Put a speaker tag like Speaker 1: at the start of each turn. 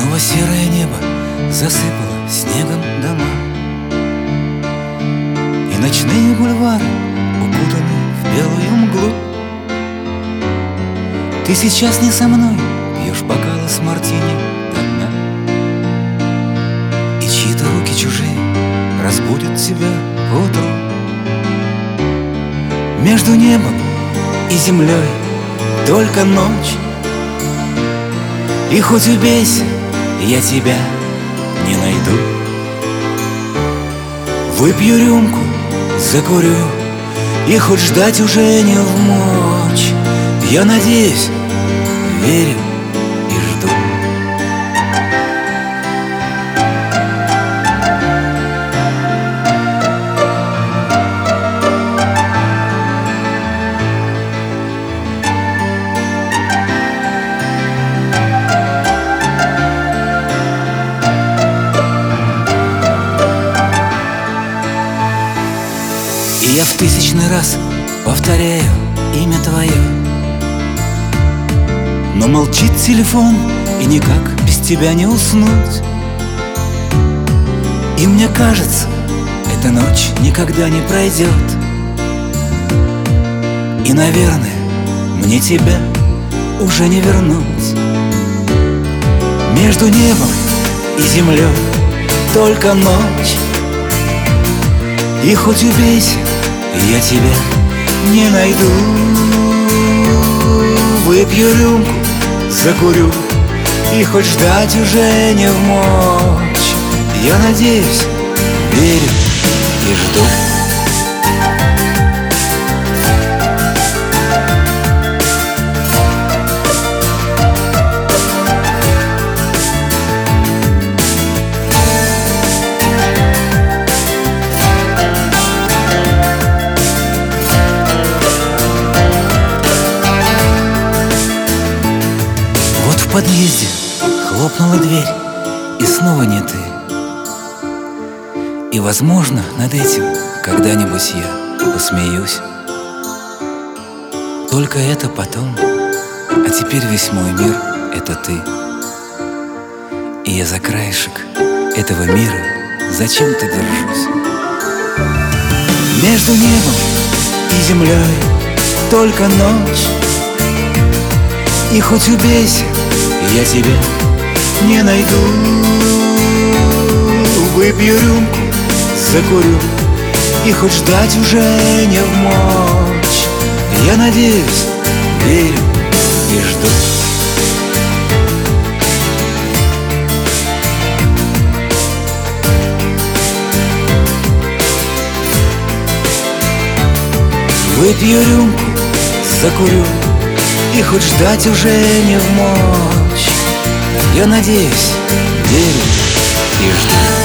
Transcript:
Speaker 1: Снова серое небо засыпало снегом дома, и ночные бульвары укутаны в белую мглу. Ты сейчас не со мной, пьешь бокалы с мартини до дна, и чьи-то руки чужие разбудят тебя поутру. Между небом и землей только ночь, и хоть убейся, я тебя не найду. Выпью рюмку, закурю, и хоть ждать уже не вмочь, я надеюсь, верю и жду. И я в тысячный раз повторяю имя твое, но молчит телефон, и никак без тебя не уснуть. И мне кажется, эта ночь никогда не пройдет, и, наверное, мне тебя уже не вернуть. Между небом и землей только ночь, и хоть убейся, я тебя не найду. Выпью рюмку, закурю, и хоть ждать уже не вмочь, я надеюсь, верю и жду. В подъезде хлопнула дверь, и снова не ты. И, возможно, над этим когда-нибудь я посмеюсь. Только это потом, а теперь весь мой мир — это ты. И я за краешек этого мира зачем-то держусь. Между небом и землей только ночь, и хоть убейся, я тебя не найду. Выпью рюмку, закурю, и хоть ждать уже не вмочь, я надеюсь, верю и жду. Выпью рюмку, закурю, и хоть ждать уже не вмочь, я надеюсь, верю и жду.